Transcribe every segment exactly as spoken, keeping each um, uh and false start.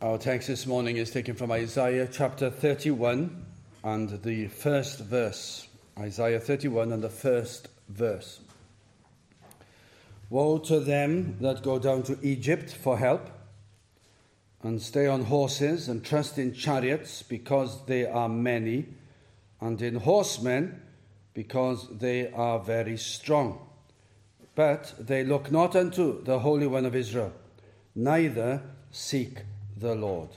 Our text this morning is taken from Isaiah chapter thirty-one and the first verse. Isaiah thirty-one and the first verse. Woe to them that go down to Egypt for help, and stay on horses, and trust in chariots, because they are many, and in horsemen, because they are very strong. But they look not unto the Holy One of Israel, neither seek the Lord.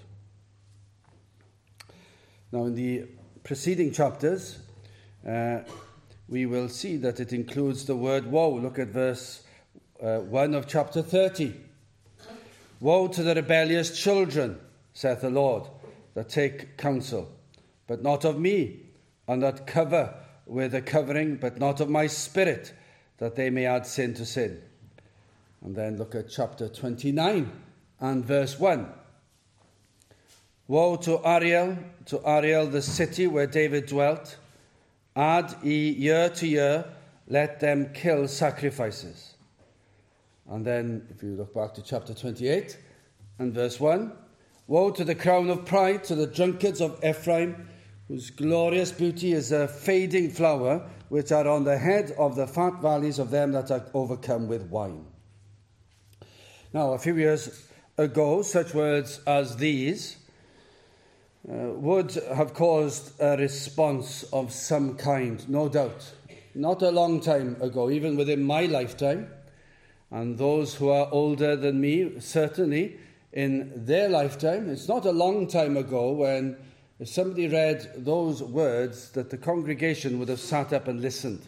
Now, in the preceding chapters, uh, we will see that it includes the word woe. Look at verse uh, one of chapter thirty. Woe to the rebellious children, saith the Lord, that take counsel, but not of me, and that cover with a covering, but not of my spirit, that they may add sin to sin. And then look at chapter twenty-nine and verse one. Woe to Ariel, to Ariel, the city where David dwelt. Add ye year to year, let them kill sacrifices. And then, if you look back to chapter twenty-eight and verse one, woe to the crown of pride, to the drunkards of Ephraim, whose glorious beauty is a fading flower, which are on the head of the fat valleys of them that are overcome with wine. Now, a few years ago, such words as these uh, would have caused a response of some kind, no doubt. Not a long time ago, even within my lifetime, and those who are older than me, certainly in their lifetime, it's not a long time ago when if somebody read those words that the congregation would have sat up and listened.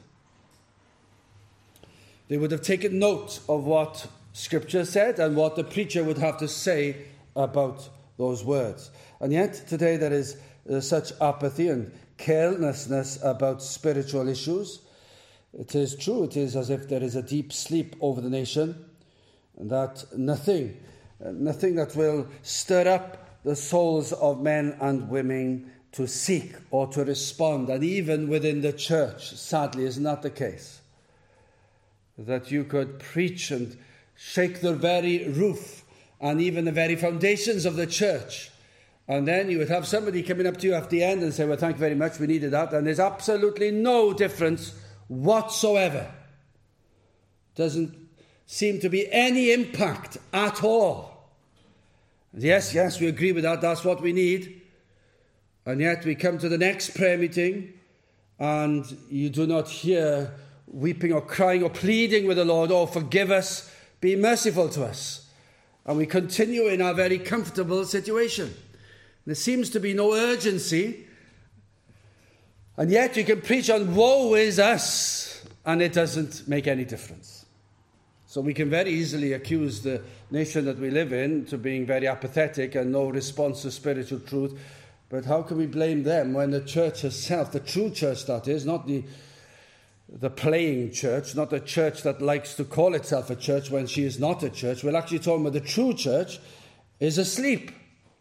They would have taken note of what Scripture said and what the preacher would have to say about those words. And yet today there is uh, such apathy and carelessness about spiritual issues. It is true, it is as if there is a deep sleep over the nation, and that nothing, uh, nothing that will stir up the souls of men and women to seek or to respond. And even within the church, sadly, isn't that the case? That you could preach and shake the very roof and even the very foundations of the church, and then you would have somebody coming up to you at the end and say, well, thank you very much, we needed that, and there's absolutely no difference whatsoever. Doesn't seem to be any impact at all. Yes, yes, we agree with that, that's what we need. And yet we come to the next prayer meeting and you do not hear weeping or crying or pleading with the Lord, oh, forgive us, be merciful to us. And we continue in our very comfortable situation. There seems to be no urgency. And yet you can preach on woe is us, and it doesn't make any difference. So we can very easily accuse the nation that we live in to being very apathetic and no response to spiritual truth. But how can we blame them when the church herself, the true church that is, not the, the playing church, not the church that likes to call itself a church when she is not a church, we're actually talking about the true church is asleep.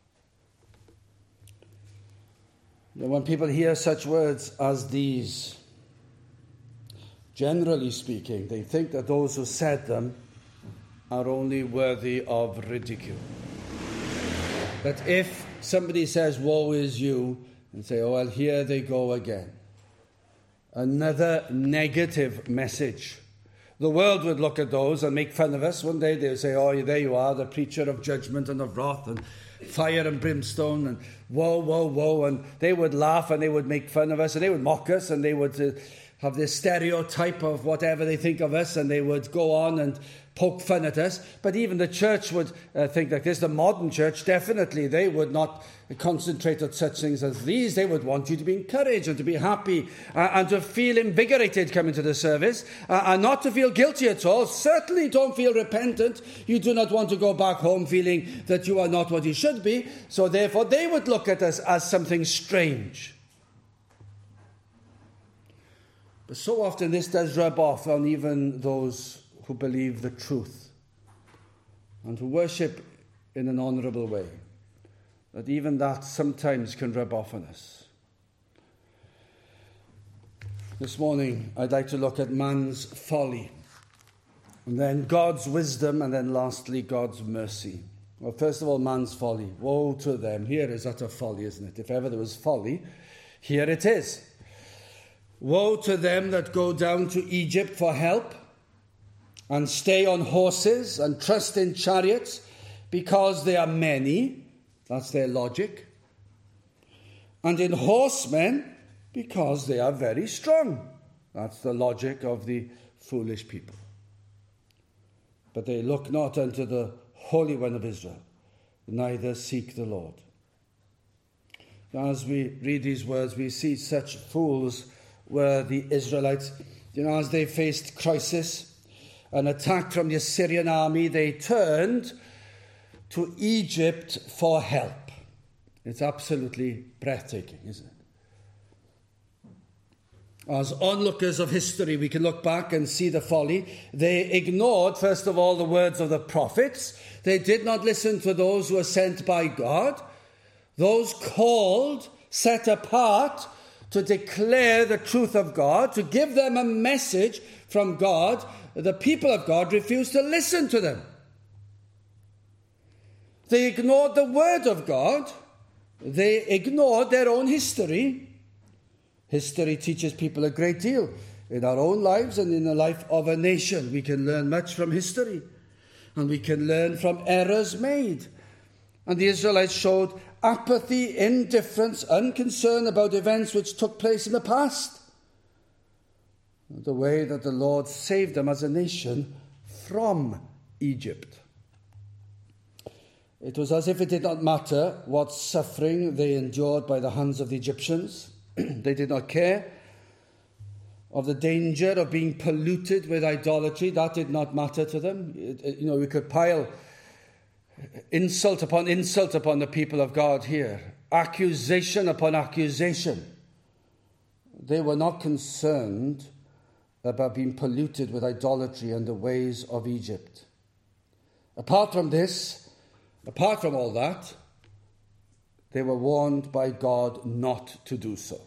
When people hear such words as these, generally speaking, they think that those who said them are only worthy of ridicule. That if somebody says, woe is you, and say, oh, well, here they go again. Another negative message. The world would look at those and make fun of us. One day they would say, oh, there you are, the preacher of judgment and of wrath and fire and brimstone and woe, woe, woe. And they would laugh and they would make fun of us and they would mock us and they would uh, have this stereotype of whatever they think of us, and they would go on and poke fun at us. But even the church would uh, think like this. The modern church, definitely, they would not concentrate on such things as these. They would want you to be encouraged and to be happy uh, and to feel invigorated coming to the service uh, and not to feel guilty at all. Certainly don't feel repentant. You do not want to go back home feeling that you are not what you should be. So therefore they would look at us as something strange. But so often this does rub off on even those who believe the truth and who worship in an honourable way. That even that sometimes can rub off on us. This morning I'd like to look at man's folly, and then God's wisdom, and then lastly God's mercy. Well, first of all, man's folly. Woe to them. Here is utter folly, isn't it? If ever there was folly, here it is. Woe to them that go down to Egypt for help and stay on horses and trust in chariots because they are many. That's their logic. And in horsemen because they are very strong. That's the logic of the foolish people. But they look not unto the Holy One of Israel, neither seek the Lord. As we read these words, we see such fools were the Israelites. You know, as they faced crisis, an attack from the Assyrian army, they turned to Egypt for help. It's absolutely breathtaking, isn't it? As onlookers of history, we can look back and see the folly. They ignored, first of all, the words of the prophets. They did not listen to those who were sent by God, those called, set apart to declare the truth of God, to give them a message from God. The people of God refused to listen to them. They ignored the word of God. They ignored their own history. History teaches people a great deal in our own lives and in the life of a nation. We can learn much from history, and we can learn from errors made. And the Israelites showed apathy, indifference, unconcern about events which took place in the past. The way that the Lord saved them as a nation from Egypt. It was as if it did not matter what suffering they endured by the hands of the Egyptians. They did not care of the danger of being polluted with idolatry. That did not matter to them. It, it, you know, we could pile insult upon insult upon the people of God here. Accusation upon accusation. They were not concerned about being polluted with idolatry and the ways of Egypt. Apart from this, apart from all that, they were warned by God not to do so.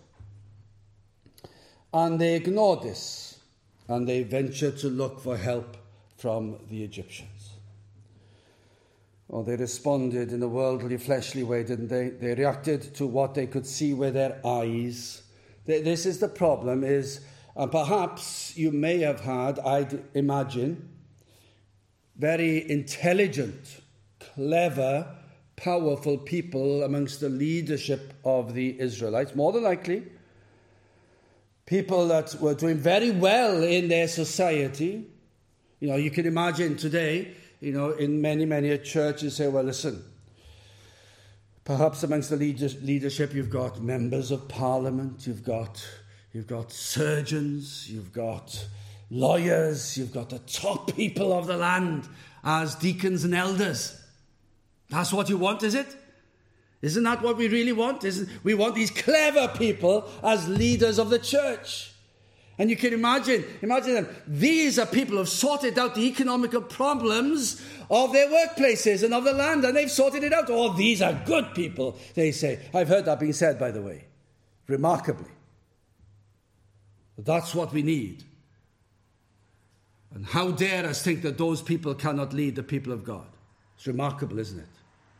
And they ignored this, and they ventured to look for help from the Egyptians. Well, they responded in a worldly, fleshly way, didn't they? They reacted to what they could see with their eyes. This is the problem, is, and perhaps you may have had, I'd imagine, very intelligent, clever, powerful people amongst the leadership of the Israelites, more than likely. People that were doing very well in their society. You know, you can imagine today, you know, in many, many churches say, well, listen, perhaps amongst the leadership you've got members of parliament, you've got, you've got surgeons, you've got lawyers, you've got the top people of the land as deacons and elders. That's what you want, is it? Isn't that what we really want? Isn't we want these clever people as leaders of the church? And you can imagine, imagine them. These are people who have sorted out the economical problems of their workplaces and of the land, and they've sorted it out. Oh, these are good people, they say. I've heard that being said, by the way, remarkably. But that's what we need. And how dare us think that those people cannot lead the people of God? It's remarkable, isn't it?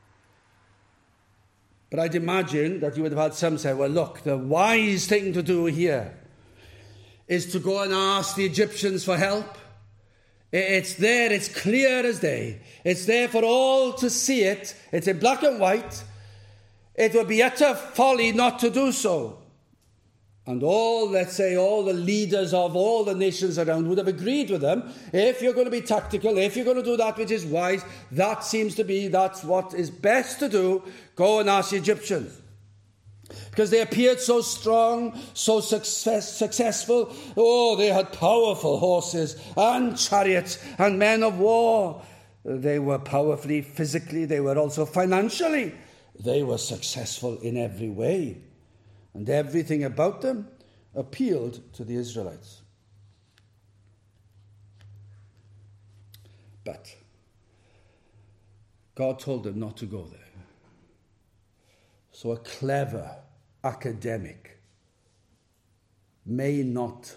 But I'd imagine that you would have had some say, well, look, the wise thing to do here is to go and ask the Egyptians for help. It's there, it's clear as day. It's there for all to see it. It's in black and white. It would be utter folly not to do so. And all, let's say, all the leaders of all the nations around would have agreed with them. If you're going to be tactical, if you're going to do that which is wise, that seems to be, that's what is best to do. Go and ask the Egyptians. Because they appeared so strong, so success, successful. Oh, they had powerful horses and chariots and men of war. They were powerfully, physically, they were also financially. They were successful in every way. And everything about them appealed to the Israelites. But God told them not to go there. So a clever academic may not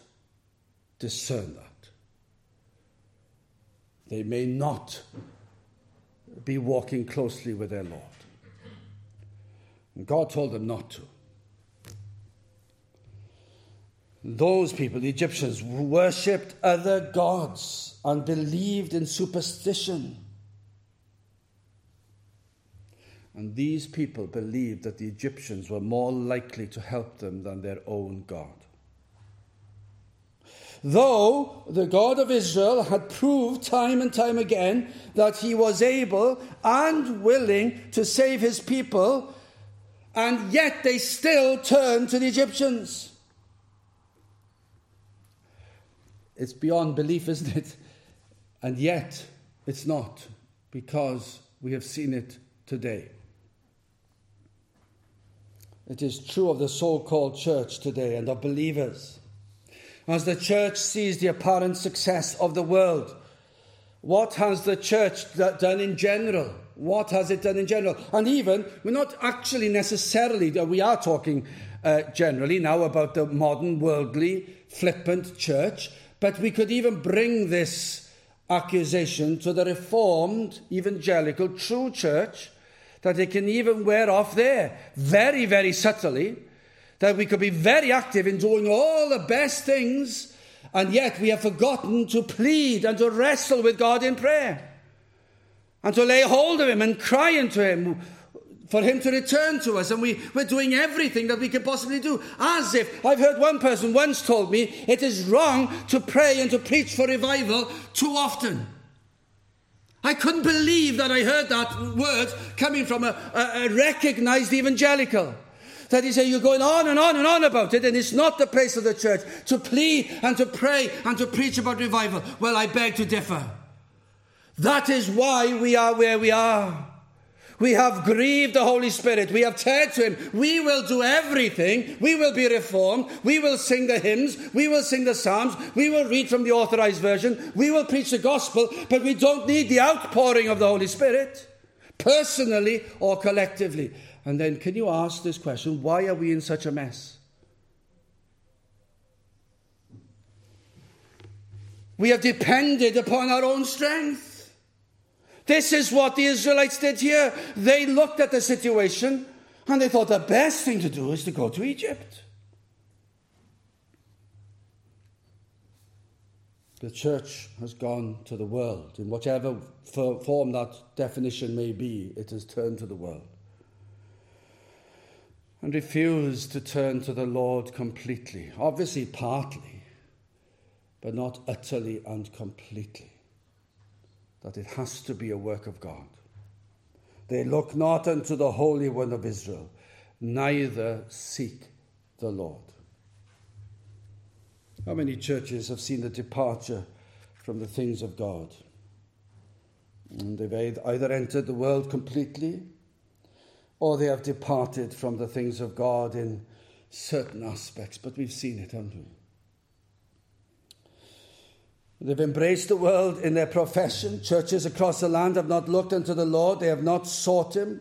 discern that. They may not be walking closely with their Lord. And God told them not to. Those people, the Egyptians, worshipped other gods and believed in superstition. And these people believed that the Egyptians were more likely to help them than their own God. Though the God of Israel had proved time and time again that he was able and willing to save his people, and yet they still turned to the Egyptians. It's beyond belief, isn't it? And yet it's not, because we have seen it today. It is true of the so-called church today and of believers. As the church sees the apparent success of the world, what has the church done in general? What has it done in general? And even, we're not actually necessarily, we are talking uh, generally now about the modern, worldly, flippant church, but we could even bring this accusation to the Reformed, evangelical, true church, that it can even wear off there, very, very subtly, that we could be very active in doing all the best things, and yet we have forgotten to plead and to wrestle with God in prayer, and to lay hold of him and cry unto him for him to return to us. And we, we're doing everything that we can possibly do. As if, I've heard one person once told me, it is wrong to pray and to preach for revival too often. I couldn't believe that I heard that word coming from a, a, a recognized evangelical. That he said, you're going on and on and on about it, and it's not the place of the church to plead and to pray and to preach about revival. Well, I beg to differ. That is why we are where we are. We have grieved the Holy Spirit. We have said to him, we will do everything. We will be reformed. We will sing the hymns. We will sing the psalms. We will read from the authorized version. We will preach the gospel. But we don't need the outpouring of the Holy Spirit, personally or collectively. And then can you ask this question, why are we in such a mess? We have depended upon our own strength. This is what the Israelites did here. They looked at the situation and they thought the best thing to do is to go to Egypt. The church has gone to the world. In whatever form that definition may be, it has turned to the world. And refused to turn to the Lord completely. Obviously partly, but not utterly and completely. That it has to be a work of God. They look not unto the Holy One of Israel, neither seek the Lord. How many churches have seen the departure from the things of God? And they've either entered the world completely, or they have departed from the things of God in certain aspects. But we've seen it, haven't we? They've embraced the world in their profession. Churches across the land have not looked unto the Lord. They have not sought him.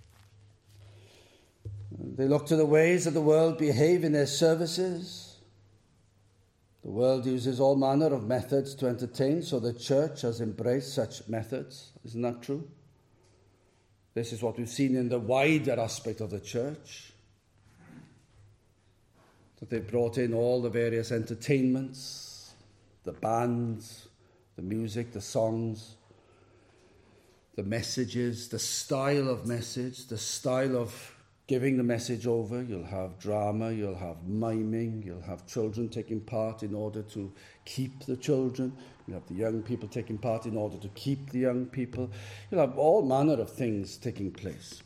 They look to the ways that the world behave in their services. The world uses all manner of methods to entertain, so the church has embraced such methods. Isn't that true? This is what we've seen in the wider aspect of the church. That they've brought in all the various entertainments, the bands, the music, the songs, the messages, the style of message, the style of giving the message over. You'll have drama, you'll have miming, you'll have children taking part in order to keep the children. You'll have the young people taking part in order to keep the young people. You'll have all manner of things taking place.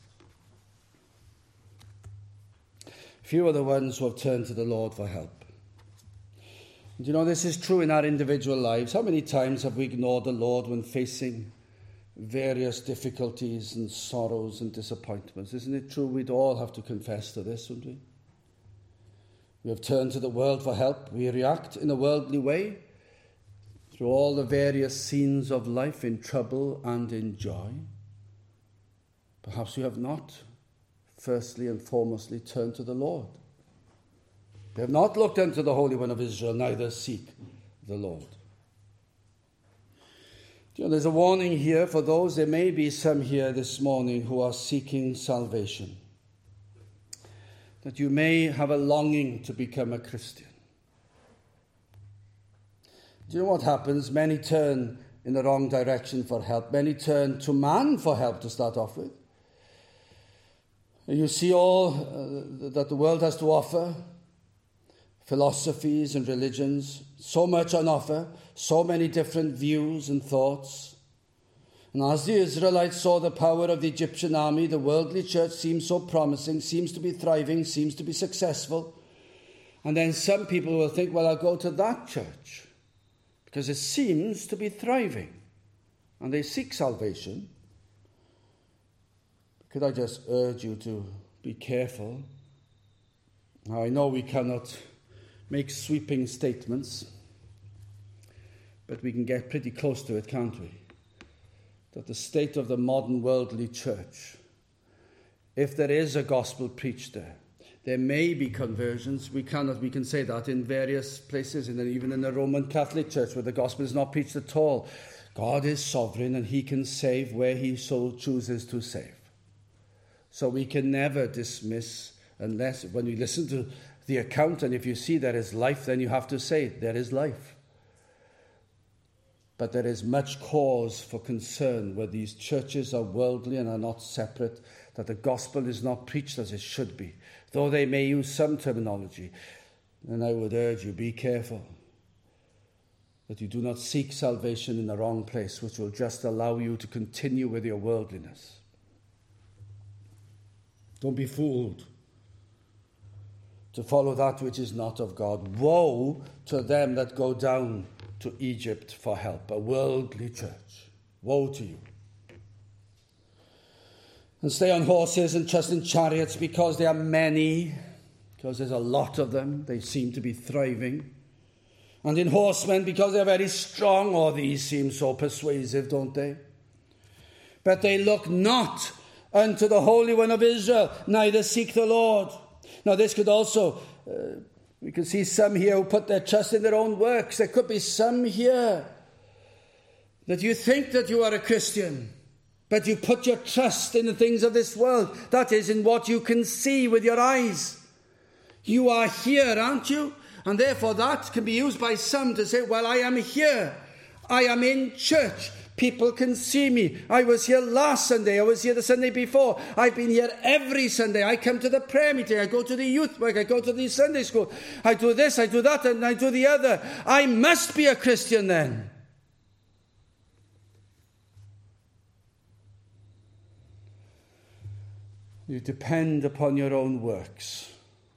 Few are the ones who have turned to the Lord for help. And you know, this is true in our individual lives. How many times have we ignored the Lord when facing various difficulties and sorrows and disappointments? Isn't it true we'd all have to confess to this, wouldn't we? We have turned to the world for help. We react in a worldly way through all the various scenes of life, in trouble and in joy. Perhaps we have not, firstly and foremostly, turned to the Lord. They have not looked unto the Holy One of Israel, neither seek the Lord. You know, there's a warning here for those, there may be some here this morning who are seeking salvation. That you may have a longing to become a Christian. Do you know what happens? Many turn in the wrong direction for help. Many turn to man for help to start off with. You see all uh, that the world has to offer, philosophies and religions, so much on offer, so many different views and thoughts. And as the Israelites saw the power of the Egyptian army, the worldly church seems so promising, seems to be thriving, seems to be successful. And then some people will think, well, I'll go to that church because it seems to be thriving. And they seek salvation. Could I just urge you to be careful? Now, I know we cannot make sweeping statements, but we can get pretty close to it, can't we? That the state of the modern worldly church, if there is a gospel preached there, there may be conversions. We cannot, we can say that in various places, and even in the Roman Catholic Church where the gospel is not preached at all. God is sovereign and he can save where he so chooses to save. So we can never dismiss, unless when we listen to the account, and if you see there is life, then you have to say there is life. But there is much cause for concern where these churches are worldly and are not separate, that the gospel is not preached as it should be, though they may use some terminology. And I would urge you, be careful that you do not seek salvation in the wrong place, which will just allow you to continue with your worldliness. Don't be fooled to follow that which is not of God. Woe to them that go down to Egypt for help, a worldly church. Woe to you. And stay on horses and trust in chariots because there are many, because there's a lot of them. They seem to be thriving. And in horsemen because they're very strong. Oh, these seem so persuasive, don't they? But they look not unto the Holy One of Israel, neither seek the Lord. Now this could also, uh, we can see some here who put their trust in their own works. There could be some here that you think that you are a Christian, but you put your trust in the things of this world. That is, in what you can see with your eyes. You are here, aren't you? And therefore that can be used by some to say, well, I am here. I am in church. People can see me. I was here last Sunday. I was here the Sunday before. I've been here every Sunday. I come to the prayer meeting. I go to the youth work. I go to the Sunday school. I do this, I do that, and I do the other. I must be a Christian then. You depend upon your own works.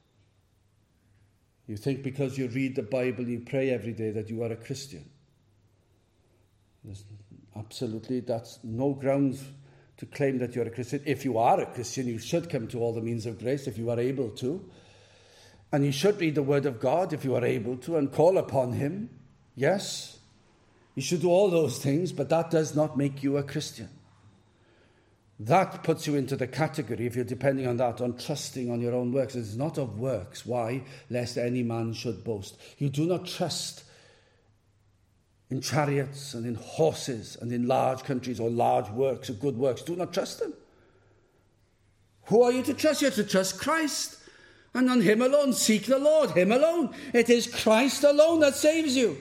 You think because you read the Bible, you pray every day that you are a Christian. There's absolutely, that's no grounds to claim that you're a Christian. If you are a Christian, you should come to all the means of grace if you are able to. And you should read the Word of God if you are able to and call upon Him. Yes, you should do all those things, but that does not make you a Christian. That puts you into the category, if you're depending on that, on trusting on your own works. It's not of works. Why? Lest any man should boast. You do not trust in chariots and in horses and in large countries or large works or good works. Do not trust them. Who are you to trust? You have to trust Christ. And on Him alone. Seek the Lord. Him alone. It is Christ alone that saves you.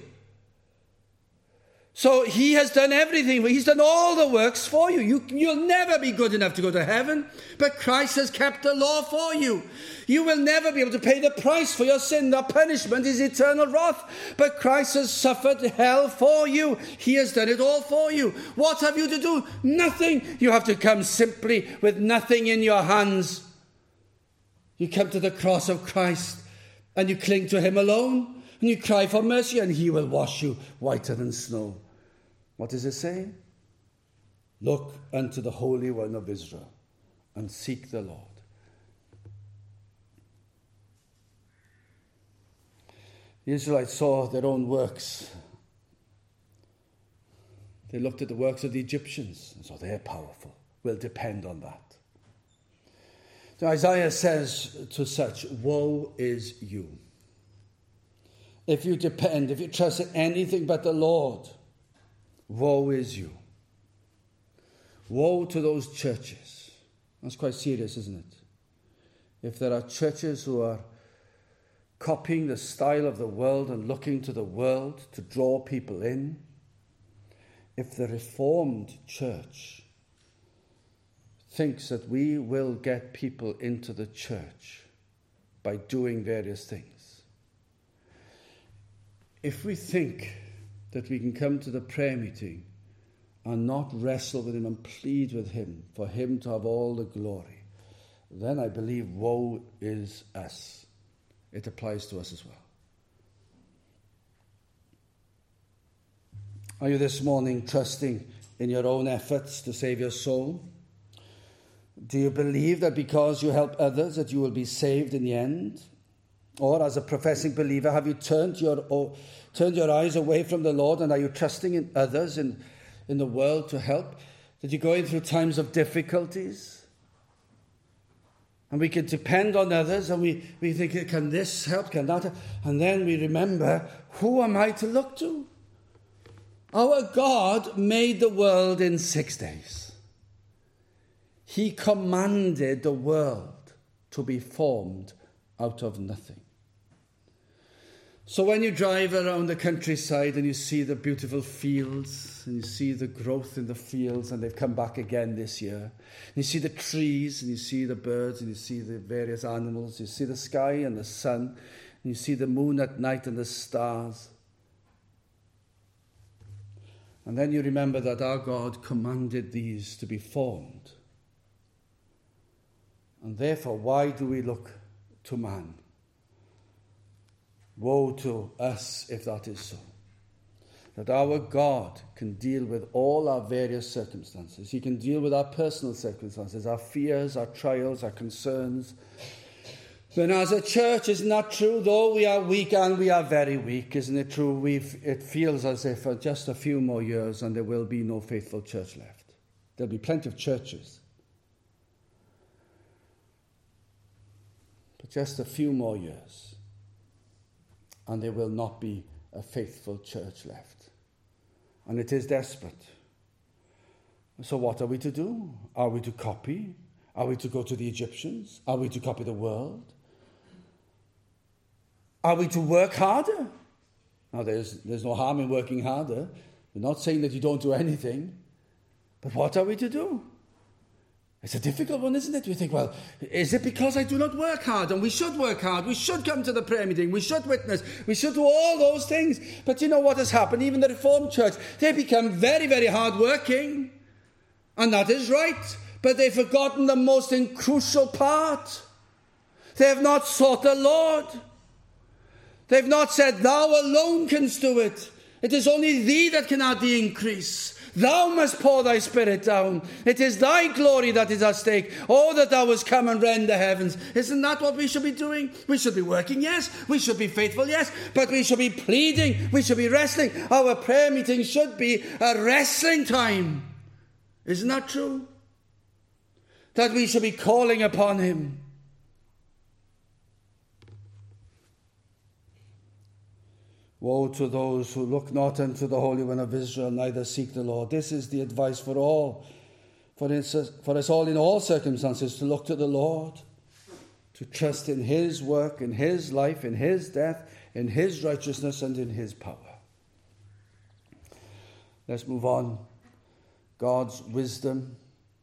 So He has done everything. He's done all the works for you. you. You'll never be good enough to go to heaven. But Christ has kept the law for you. You will never be able to pay the price for your sin. The punishment is eternal wrath. But Christ has suffered hell for you. He has done it all for you. What have you to do? Nothing. You have to come simply with nothing in your hands. You come to the cross of Christ and you cling to Him alone. And you cry for mercy, and He will wash you whiter than snow. What does it say? Look unto the Holy One of Israel and seek the Lord. The Israelites saw their own works. They looked at the works of the Egyptians and saw they're powerful. We'll depend on that. So Isaiah says to such, woe is you. If you depend, if you trust in anything but the Lord, woe is you. Woe to those churches. That's quite serious, isn't it? If there are churches who are copying the style of the world and looking to the world to draw people in, if the Reformed Church thinks that we will get people into the church by doing various things, if we think that we can come to the prayer meeting and not wrestle with him and plead with him for him to have all the glory, then I believe woe is us. It applies to us as well. Are you this morning trusting in your own efforts to save your soul? Do you believe that because you help others that you will be saved in the end? Or as a professing believer, have you turned your oh, turned your eyes away from the Lord, and are you trusting in others in, in the world to help? That you're going through times of difficulties? And we can depend on others, and we, we think, can this help, can that help? And then we remember, who am I to look to? Our God made the world in six days. He commanded the world to be formed out of nothing. So when you drive around the countryside and you see the beautiful fields, and you see the growth in the fields, and they've come back again this year, and you see the trees, and you see the birds, and you see the various animals, you see the sky and the sun, and you see the moon at night and the stars. And then you remember that our God commanded these to be formed. And therefore, why do we look to man? Woe to us if that is so. That our God can deal with all our various circumstances. He can deal with our personal circumstances, our fears, our trials, our concerns. Then as a church, isn't that true? Though we are weak, and we are very weak, isn't it true? We've, it feels as if for just a few more years and there will be no faithful church left. There'll be plenty of churches. But just a few more years and there will not be a faithful church left. And it is desperate. So what are we to do? Are we to copy? Are we to go to the Egyptians? Are we to copy the world? Are we to work harder? Now, there's, there's no harm in working harder. We're not saying that you don't do anything. But what are we to do? It's a difficult one, isn't it? We think, well, is it because I do not work hard? And we should work hard. We should come to the prayer meeting. We should witness. We should do all those things. But you know what has happened? Even the Reformed Church, they become very, very hard-working. And that is right. But they've forgotten the most crucial part. They have not sought the Lord. They've not said, thou alone canst do it. It is only thee that can add the increase. Thou must pour thy spirit down. It is thy glory that is at stake. Oh, that thou wouldst come and rend the heavens. Isn't that what we should be doing? We should be working, yes. We should be faithful, yes. But we should be pleading. We should be wrestling. Our prayer meeting should be a wrestling time. Isn't that true? That we should be calling upon him. Woe to those who look not unto the Holy One of Israel, neither seek the Lord. This is the advice for all, for us all in all circumstances, to look to the Lord, to trust in his work, in his life, in his death, in his righteousness, and in his power. Let's move on. God's wisdom.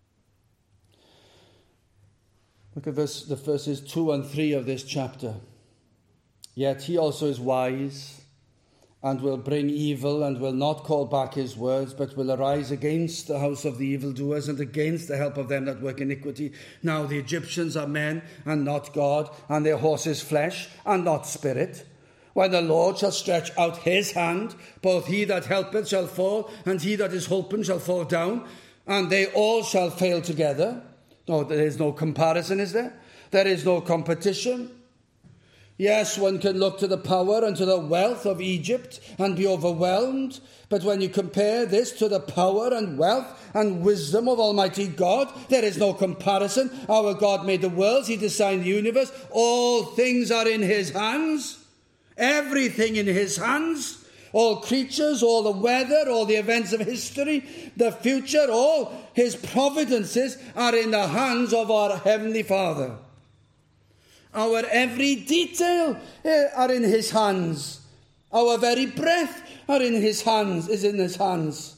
Look at verse, the verses two and three of this chapter. Yet he also is wise, and will bring evil, and will not call back his words, but will arise against the house of the evildoers, and against the help of them that work iniquity. Now the Egyptians are men, and not God, and their horses flesh, and not spirit. When the Lord shall stretch out his hand, both he that helpeth shall fall, and he that is holpen shall fall down, and they all shall fail together. No, there is no comparison, is there? There is no competition. Yes, one can look to the power and to the wealth of Egypt and be overwhelmed. But when you compare this to the power and wealth and wisdom of Almighty God, there is no comparison. Our God made the worlds. He designed the universe. All things are in his hands. Everything in his hands. all creatures, all the weather, all the events of history, the future, all his providences are in the hands of our Heavenly Father. Our every detail are in his hands. Our very breath are in his hands, is in his hands.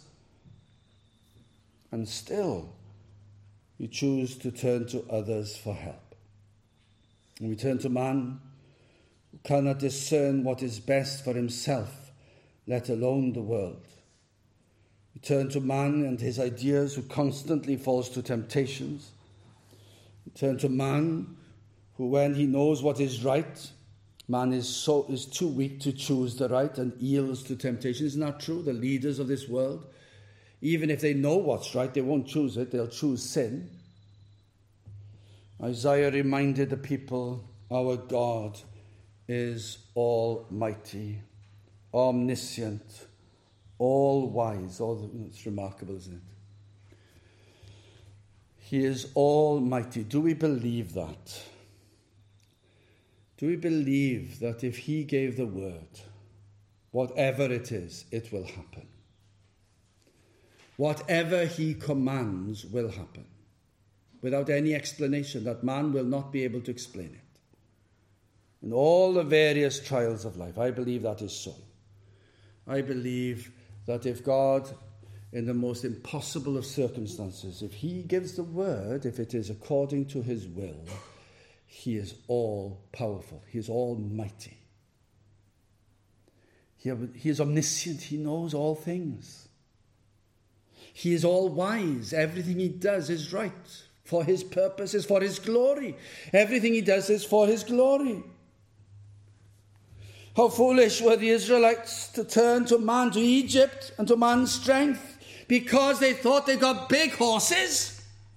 And still, we choose to turn to others for help. And we turn to man who cannot discern what is best for himself, let alone the world. We turn to man and his ideas who constantly falls to temptations. We turn to man who, when he knows what is right, man is so is too weak to choose the right and yields to temptation. Isn't that true? The leaders of this world, even if they know what's right, they won't choose it. They'll choose sin. Isaiah reminded the people, our God is almighty, omniscient, all-wise. All, it's remarkable, isn't it? He is almighty. Do we believe that? Do we believe that if he gave the word, whatever it is, it will happen? Whatever he commands will happen, without any explanation, that man will not be able to explain it. In all the various trials of life, I believe that is so. I believe that if God, in the most impossible of circumstances, if he gives the word, if it is according to his will, he is all-powerful. He is almighty. He, he is omniscient. He knows all things. He is all-wise. Everything he does is right. For his purposes, for his glory. Everything he does is for his glory. How foolish were the Israelites to turn to man, to Egypt, and to man's strength, because they thought they got big horses.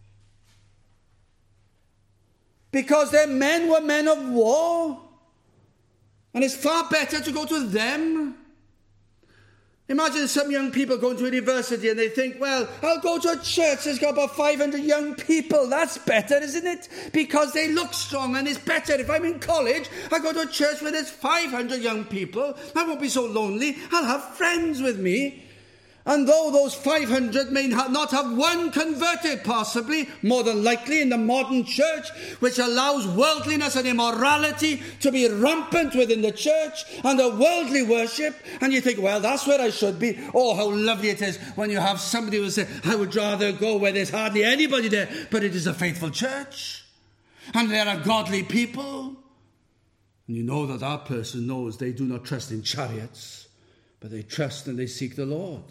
Because their men were men of war. And it's far better to go to them. Imagine some young people going to university and they think, well, I'll go to a church that's got about five hundred young people. That's better, isn't it? Because they look strong and it's better. If I'm in college, I go to a church where there's five hundred young people. I won't be so lonely. I'll have friends with me. And though those five hundred may not have one converted, possibly, more than likely in the modern church, which allows worldliness and immorality to be rampant within the church, and the worldly worship, and you think, well, that's where I should be. Oh, how lovely it is when you have somebody who says, I would rather go where there's hardly anybody there, but it is a faithful church, and there are godly people. And you know that that person knows they do not trust in chariots, but they trust and they seek the Lord.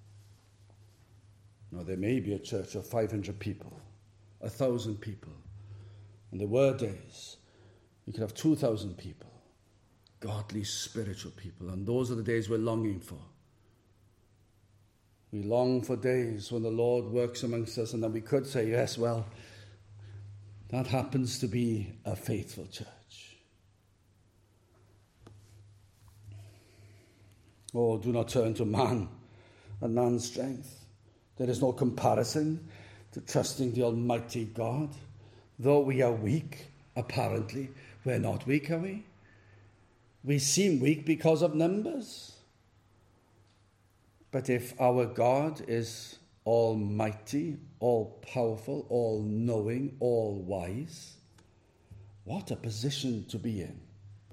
Now, there may be a church of five hundred people, one thousand people. And there were days you could have two thousand people, godly, spiritual people. And those are the days we're longing for. We long for days when the Lord works amongst us, and then we could say, yes, well, that happens to be a faithful church. Oh, do not turn to man and man's strength. There is no comparison to trusting the Almighty God. Though we are weak, apparently, we're not weak, are we? We seem weak because of numbers. But if our God is almighty, all-powerful, all-knowing, all-wise, what a position to be in.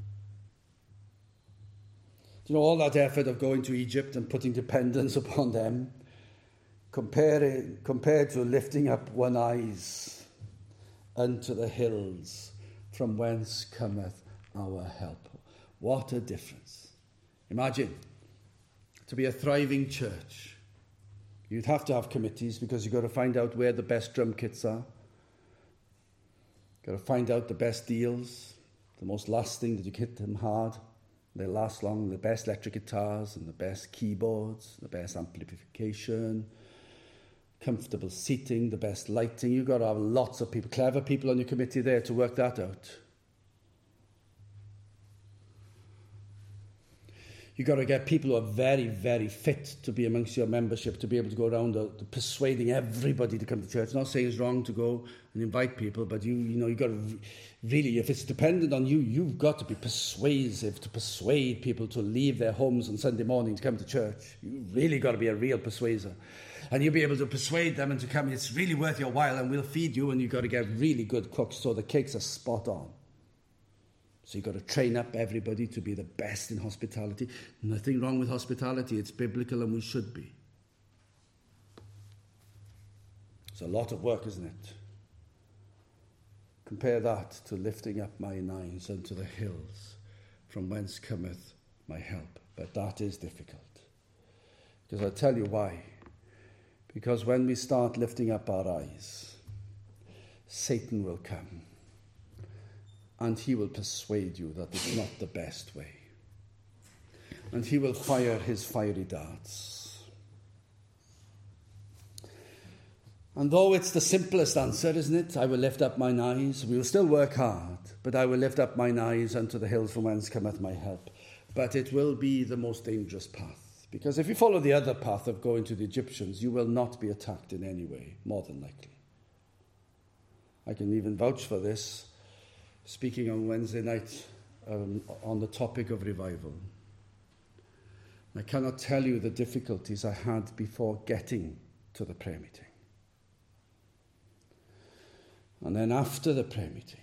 You know, all that effort of going to Egypt and putting dependence upon them, Compared, compared to lifting up one eyes unto the hills, from whence cometh our help. What a difference. Imagine, to be a thriving church, you'd have to have committees, because you've got to find out where the best drum kits are. You've got to find out the best deals, the most lasting, that you hit them hard. They last long, the best electric guitars and the best keyboards, the best amplification, comfortable seating, the best lighting. You've got to have lots of people, clever people on your committee there to work that out. You've got to get people who are very, very fit to be amongst your membership, to be able to go around uh, persuading everybody to come to church. Not saying it's wrong to go and invite people, but you, you know, you've got to re- really, if it's dependent on you, you've got to be persuasive to persuade people to leave their homes on Sunday morning to come to church. You've really got to be a real persuaser. And you'll be able to persuade them and to come, it's really worth your while and we'll feed you, and you've got to get really good cooks so the cakes are spot on. So you've got to train up everybody to be the best in hospitality. Nothing wrong with hospitality. It's biblical and we should be. It's a lot of work, isn't it? Compare that to lifting up mine eyes unto the hills, from whence cometh my help. But that is difficult. Because I'll tell you why. Because when we start lifting up our eyes, Satan will come. And he will persuade you that it's not the best way. And he will fire his fiery darts. And though it's the simplest answer, isn't it? I will lift up mine eyes. We will still work hard, but I will lift up mine eyes unto the hills from whence cometh my help. But it will be the most dangerous path. Because if you follow the other path of going to the Egyptians, you will not be attacked in any way, more than likely. I can even vouch for this. Speaking on Wednesday night um, on the topic of revival. I cannot tell you the difficulties I had before getting to the prayer meeting. And then after the prayer meeting.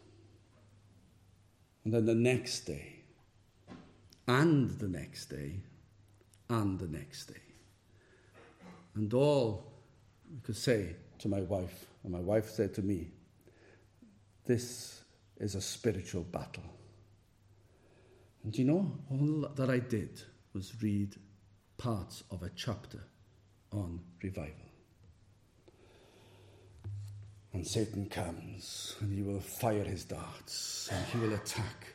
And then the next day. And the next day. And the next day. And all I could say to my wife, and my wife said to me, this is a spiritual battle. And you know, all that I did was read parts of a chapter on revival. And Satan comes, and he will fire his darts, and he will attack.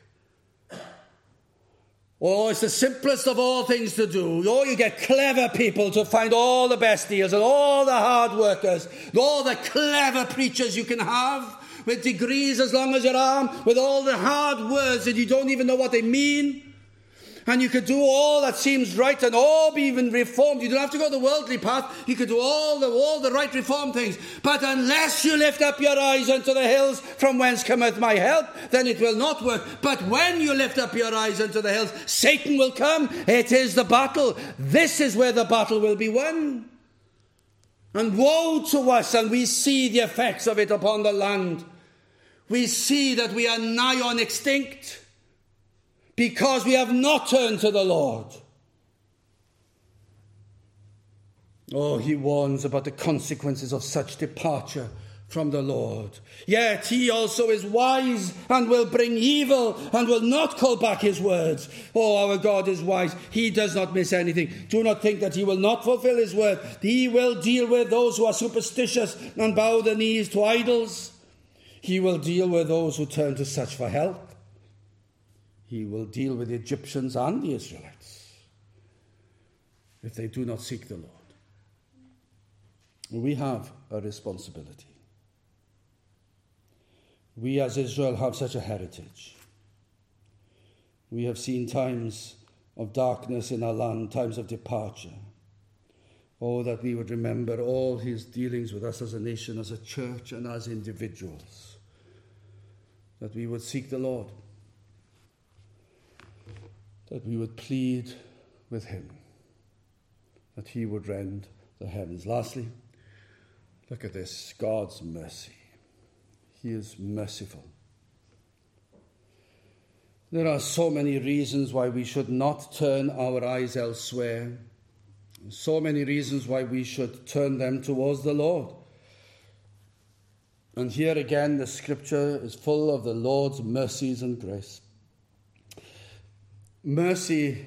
Oh, it's the simplest of all things to do. Oh, you get clever people to find all the best deals, and all the hard workers, all the clever preachers you can have, with degrees as long as your arm, with all the hard words that you don't even know what they mean. And you could do all that seems right and all be even reformed. You don't have to go the worldly path. You could do all the all the right reform things. But unless you lift up your eyes unto the hills from whence cometh my help, then it will not work. But when you lift up your eyes unto the hills, Satan will come. It is the battle. This is where the battle will be won. And woe to us, and we see the effects of it upon the land. We see that we are nigh on extinct because we have not turned to the Lord. Oh, he warns about the consequences of such departure from the Lord. Yet he also is wise and will bring evil and will not call back his words. Oh, our God is wise. He does not miss anything. Do not think that he will not fulfill his word. He will deal with those who are superstitious and bow their knees to idols. He will deal with those who turn to such for help. He will deal with the Egyptians and the Israelites if they do not seek the Lord. We have a responsibility. We as Israel have such a heritage. We have seen times of darkness in our land, times of departure. Oh, that we would remember all his dealings with us as a nation, as a church, and as individuals. That we would seek the Lord. That we would plead with him. That he would rend the heavens. Lastly, look at this, God's mercy. He is merciful. There are so many reasons why we should not turn our eyes elsewhere. So many reasons why we should turn them towards the Lord. And here again, the scripture is full of the Lord's mercies and grace. Mercy,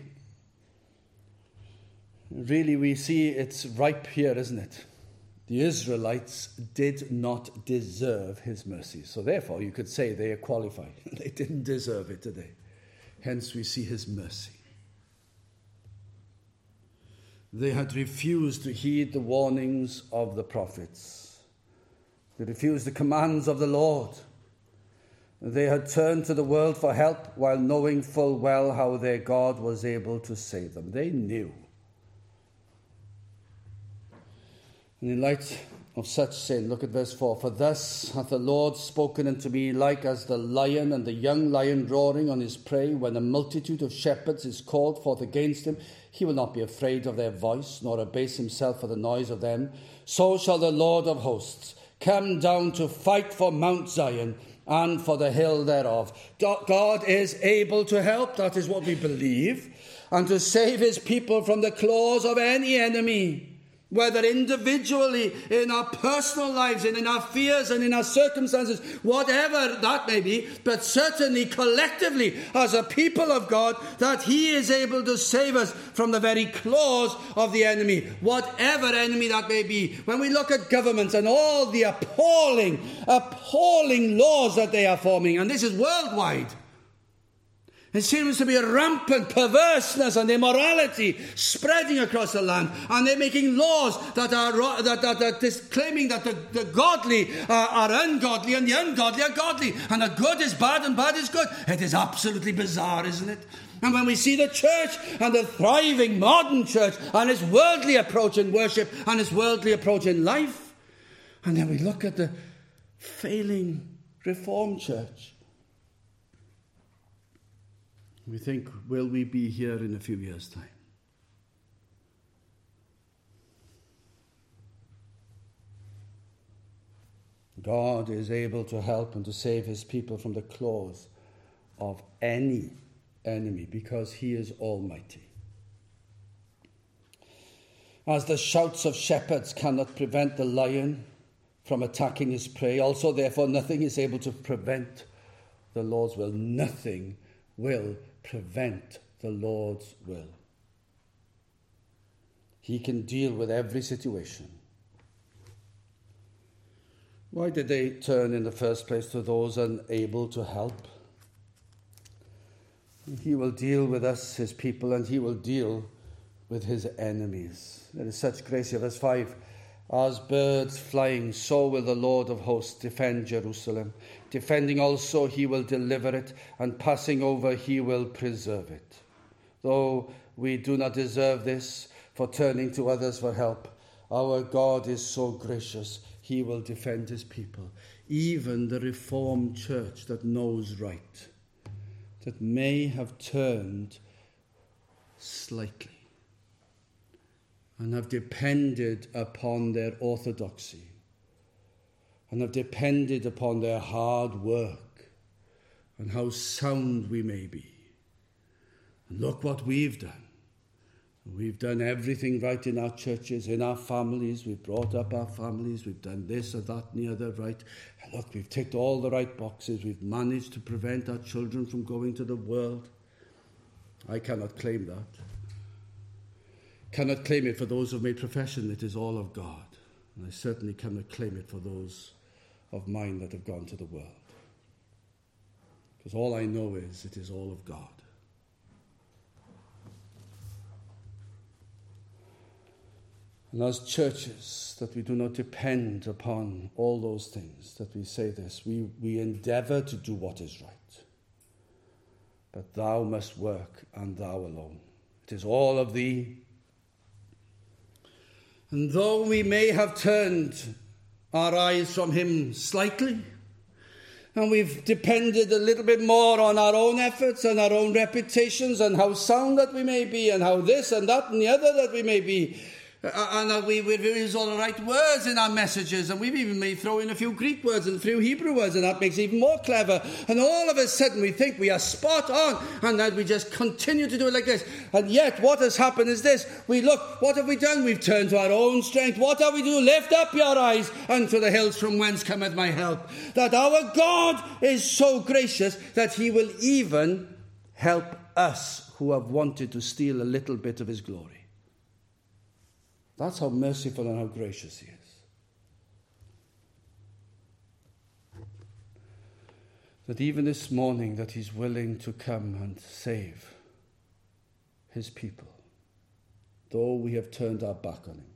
really we see it's ripe here, isn't it? The Israelites did not deserve his mercy. So therefore, you could say they are qualified. They didn't deserve it, did they? Hence we see his mercy. They had refused to heed the warnings of the prophets. They refused the commands of the Lord. They had turned to the world for help while knowing full well how their God was able to save them. They knew. And in light of such sin, look at verse four. For thus hath the Lord spoken unto me, like as the lion and the young lion roaring on his prey, when a multitude of shepherds is called forth against him, he will not be afraid of their voice, nor abase himself for the noise of them. So shall the Lord of hosts come down to fight for Mount Zion and for the hill thereof. God is able to help, that is what we believe, and to save his people from the claws of any enemy, whether individually, in our personal lives, and in our fears and in our circumstances, whatever that may be, but certainly collectively as a people of God, that he is able to save us from the very claws of the enemy, whatever enemy that may be. When we look at governments and all the appalling, appalling laws that they are forming, and this is worldwide, it seems to be a rampant perverseness and immorality spreading across the land. And they're making laws that are that, that, that is claiming that the, the godly are, are ungodly and the ungodly are godly. And the good is bad and bad is good. It is absolutely bizarre, isn't it? And when we see the church and the thriving modern church and its worldly approach in worship and its worldly approach in life, and then we look at the failing Reformed church, we think, will we be here in a few years' time? God is able to help and to save his people from the claws of any enemy because he is almighty. As the shouts of shepherds cannot prevent the lion from attacking his prey, also therefore nothing is able to prevent the Lord's will. Nothing will prevent the Lord's will. He can deal with every situation. Why did they turn in the first place to those unable to help? He will deal with us, his people, and he will deal with his enemies. There is such grace here. Verse five. As birds flying, so will the Lord of hosts defend Jerusalem. Defending also, he will deliver it, and passing over, he will preserve it. Though we do not deserve this for turning to others for help, our God is so gracious, he will defend his people. Even the Reformed church that knows right, that may have turned slightly, and have depended upon their orthodoxy, and have depended upon their hard work, and how sound we may be. And look what we've done. We've done everything right in our churches, in our families. We've brought up our families. We've done this or that and the other right. And look, we've ticked all the right boxes. We've managed to prevent our children from going to the world. I cannot claim that. Cannot claim it for those who have made profession. It is all of God. And I certainly cannot claim it for those of mine that have gone to the world. Because all I know is it is all of God. And as churches, that we do not depend upon all those things, that we say this, we, we endeavour to do what is right. But thou must work, and thou alone. It is all of thee. And though we may have turned our eyes from him slightly, and we've depended a little bit more on our own efforts and our own reputations and how sound that we may be and how this and that and the other that we may be, and that we, we use all the right words in our messages, and we've even may throw in a few Greek words and a few Hebrew words, and that makes it even more clever. And all of a sudden we think we are spot on, and that we just continue to do it like this. And yet what has happened is this. We look, what have we done? We've turned to our own strength. What have we do? Lift up your eyes unto the hills from whence cometh my help. That our God is so gracious that he will even help us who have wanted to steal a little bit of his glory. That's how merciful and how gracious he is. That even this morning that he's willing to come and save his people, though we have turned our back on him.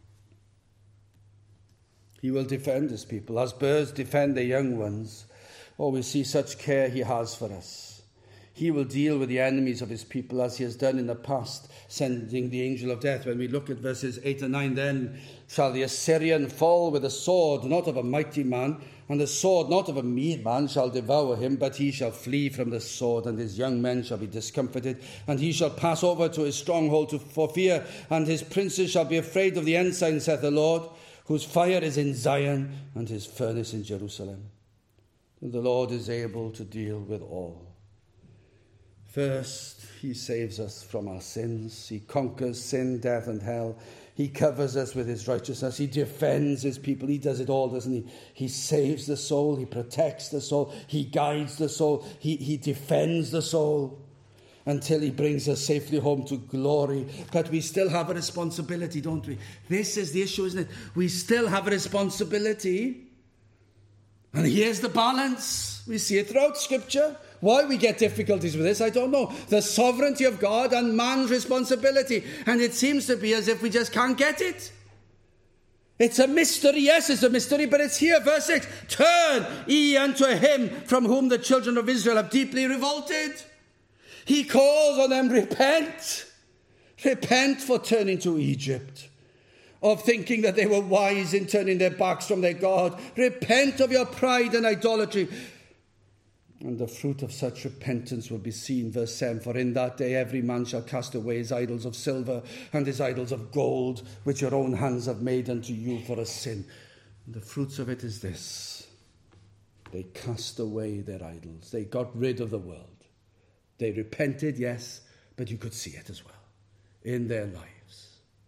He will defend his people. As birds defend their young ones, Oh, we see such care he has for us. He will deal with the enemies of his people as he has done in the past, sending the angel of death. When we look at verses eight and nine, then shall the Assyrian fall with a sword, not of a mighty man, and the sword not of a mean man shall devour him, but he shall flee from the sword, and his young men shall be discomfited, and he shall pass over to his stronghold to, for fear, and his princes shall be afraid of the ensign, saith the Lord, whose fire is in Zion, and his furnace in Jerusalem. And the Lord is able to deal with all. First, he saves us from our sins. He conquers sin, death, and hell. He covers us with his righteousness. He defends his people. He does it all, doesn't he? He saves the soul. He protects the soul. He guides the soul. He, he defends the soul until he brings us safely home to glory. But we still have a responsibility, don't we? This is the issue, isn't it? We still have a responsibility. And here's the balance. We see it throughout Scripture. Why we get difficulties with this, I don't know. The sovereignty of God and man's responsibility. And it seems to be as if we just can't get it. It's a mystery. Yes, it's a mystery, but it's here. Verse six. Turn ye unto him from whom the children of Israel have deeply revolted. He calls on them, repent. Repent for turning to Egypt. Of thinking that they were wise in turning their backs from their God. Repent of your pride and idolatry. And the fruit of such repentance will be seen, verse seven, for in that day every man shall cast away his idols of silver and his idols of gold, which your own hands have made unto you for a sin. And the fruits of it is this. They cast away their idols. They got rid of the world. They repented, yes, but you could see it as well in their lives.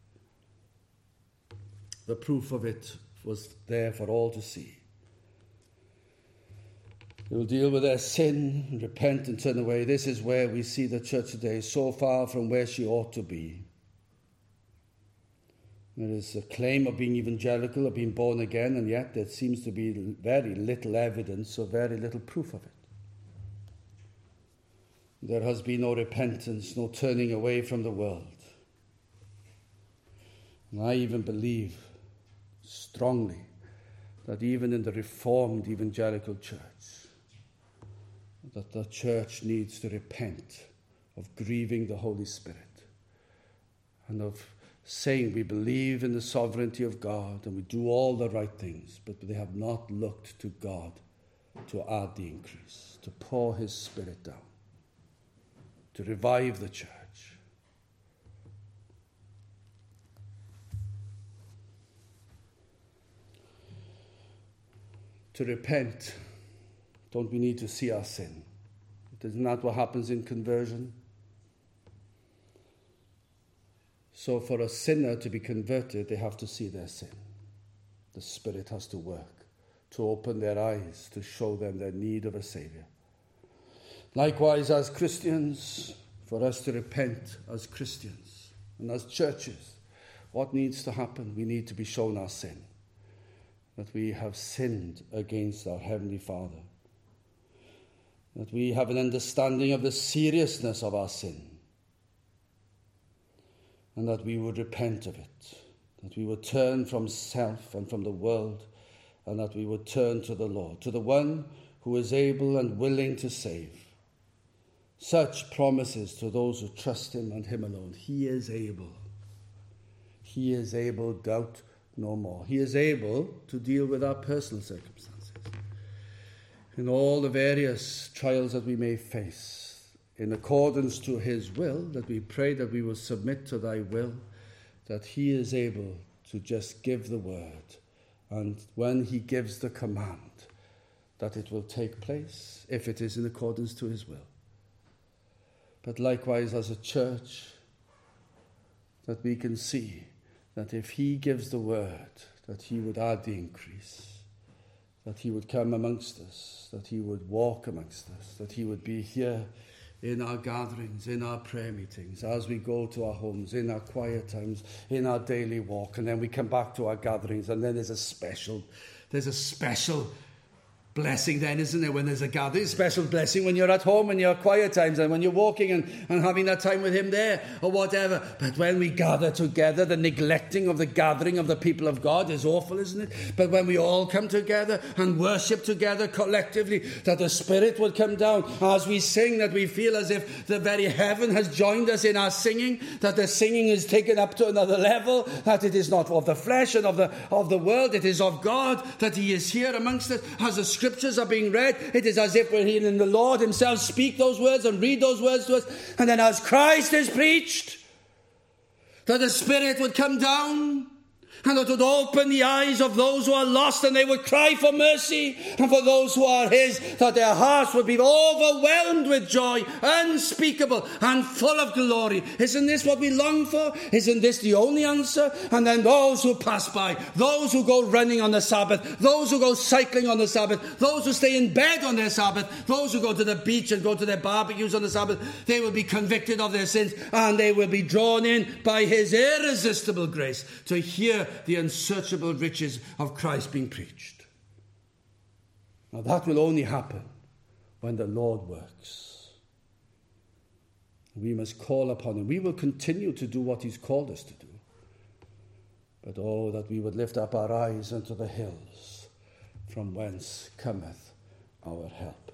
The proof of it was there for all to see. They will deal with their sin, and repent and turn away. This is where we see the church today so far from where she ought to be. There is a claim of being evangelical, of being born again, and yet there seems to be very little evidence or very little proof of it. There has been no repentance, no turning away from the world. And I even believe strongly that even in the Reformed evangelical church, that the church needs to repent of grieving the Holy Spirit and of saying we believe in the sovereignty of God and we do all the right things, but they have not looked to God to add the increase, to pour his Spirit down, to revive the church. To repent, don't we need to see our sin? Isn't that what happens in conversion? So for a sinner to be converted, they have to see their sin. The Spirit has to work to open their eyes, to show them their need of a Saviour. Likewise, as Christians, for us to repent as Christians and as churches, what needs to happen? We need to be shown our sin, that we have sinned against our Heavenly Father, that we have an understanding of the seriousness of our sin, and that we would repent of it, that we would turn from self and from the world, and that we would turn to the Lord, to the one who is able and willing to save. Such promises to those who trust him and him alone. He is able. He is able, doubt no more. He is able to deal with our personal circumstances. In all the various trials that we may face, in accordance to his will, that we pray that we will submit to thy will, that he is able to just give the word, and when he gives the command, that it will take place, if it is in accordance to his will. But likewise, as a church, that we can see that if he gives the word, that he would add the increase, that he would come amongst us, that he would walk amongst us, that he would be here in our gatherings, in our prayer meetings, as we go to our homes, in our quiet times, in our daily walk, and then we come back to our gatherings, and then there's a special, there's a special blessing then, isn't there, when there's a gathering? Special blessing when you're at home and your quiet times and when you're walking and, and having that time with him there or whatever. But when we gather together, the neglecting of the gathering of the people of God is awful, isn't it? But when we all come together and worship together collectively, that the Spirit would come down as we sing, that we feel as if the very heaven has joined us in our singing, that the singing is taken up to another level, that it is not of the flesh and of the, of the world, it is of God, that he is here amongst us. As the scriptures are being read, it is as if we're hearing the Lord himself speak those words and read those words to us. And then as Christ is preached, that the Spirit would come down and that would open the eyes of those who are lost, and they would cry for mercy, and for those who are his, that their hearts would be overwhelmed with joy, unspeakable and full of glory. Isn't this what we long for? Isn't this the only answer? And then those who pass by, those who go running on the Sabbath, those who go cycling on the Sabbath, those who stay in bed on their Sabbath, those who go to the beach and go to their barbecues on the Sabbath, they will be convicted of their sins, and they will be drawn in by his irresistible grace to hear the unsearchable riches of Christ being preached. Now that will only happen when the Lord works. We must call upon him. We will continue to do what he's called us to do. But oh, that we would lift up our eyes unto the hills, from whence cometh our help.